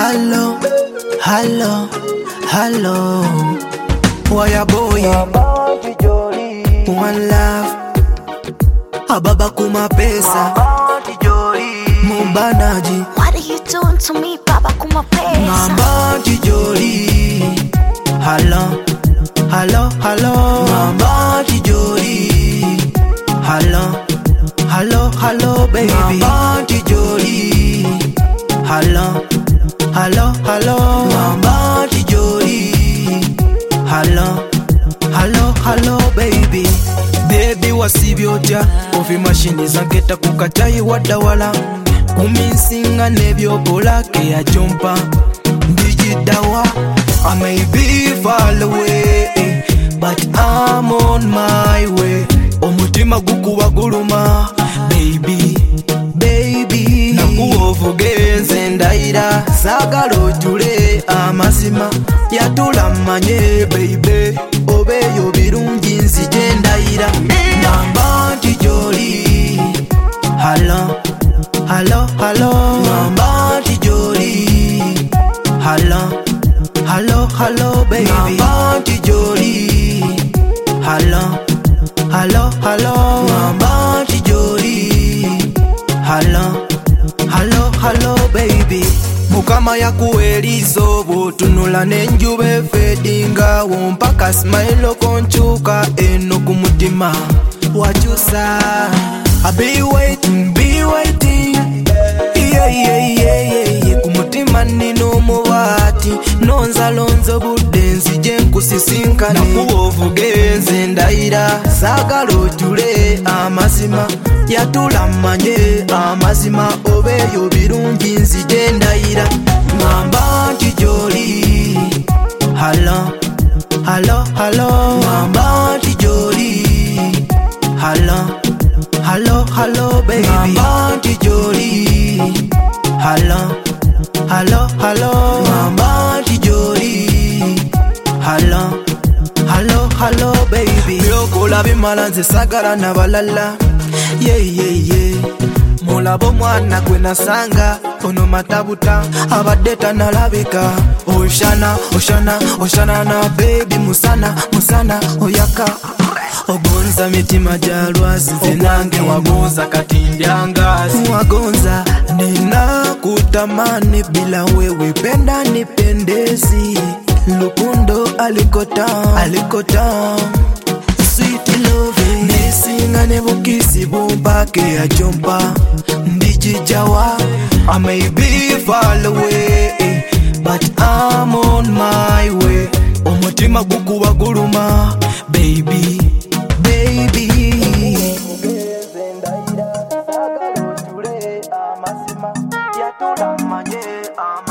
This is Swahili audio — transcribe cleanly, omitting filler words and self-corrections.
Hello, hello, hello. Waya boy, one love. Ababa kuma pesa, Mumbanaji. What are you doing to me, Baba Kuma Pesa? Mamba Tijori. Hello, hello, hello. Mamba Tijori. Hello, hello, hello, baby. Mamba Tijori. Hello, hello, hello. Mamba Tijori. Hello, hello, hello, baby. Baby wasibyotya kofi machine zanketa kukatayi wadawala kuminsinga nebyokola ke ya jumpa ndijidawa. I may be far away but I'm on my way. Omutima gukuba guluma baby, baby. Nakuwovugenze ndayira sagala ojule amazima yatula manye baby. Obeyo birungi nzije ndayira Mamba Tijori. Hello, hello, hello. Mamba Tijori. Hello, hello, hello, baby. Mamba Tijori. Hello, hello, hello. Mamba Tijori. Hello, hello, hello, baby. Mukama yakuwelizo butunula nenjube fedinga wompaka smile konchuka eno kumutima wachusa. I be waiting, yeah, yeah, yeah, yeah. Kumutima nino muwati nonza lonzo budenzi jenkusisinkane. Nakuwovugenze ndayira sagala ojule amazima yatula manye amazima. Obeyo birungi nzije ndayira Mamba Tijori. Hello, hello, hello. Mamba Tijori. Hello, hello, hello, baby. Mamba Tijori. Hello, hello, hello. Mamba Tijori. Hello, hello, hello, baby. Byokola bimala nze sagala nabalala. Yeah, yeah, yeah. Mulabo mwana gwe nasanga ono matabuta abadde tanalabika. Oshana, oshana, oshana na baby musana, musana oyaka. Ogonza mitima jalwazi zenange wagonza kati ndyangazi. Wagonza nina kutamani bila wewe penda nipendezi. Lukundo alikota, alikota. Sweet love nisinga nebukisi bumpake ya jumpa ndijijawa. I may be far away but I'm on my way. Omutima gukuba guluma baby, baby. Yatula manye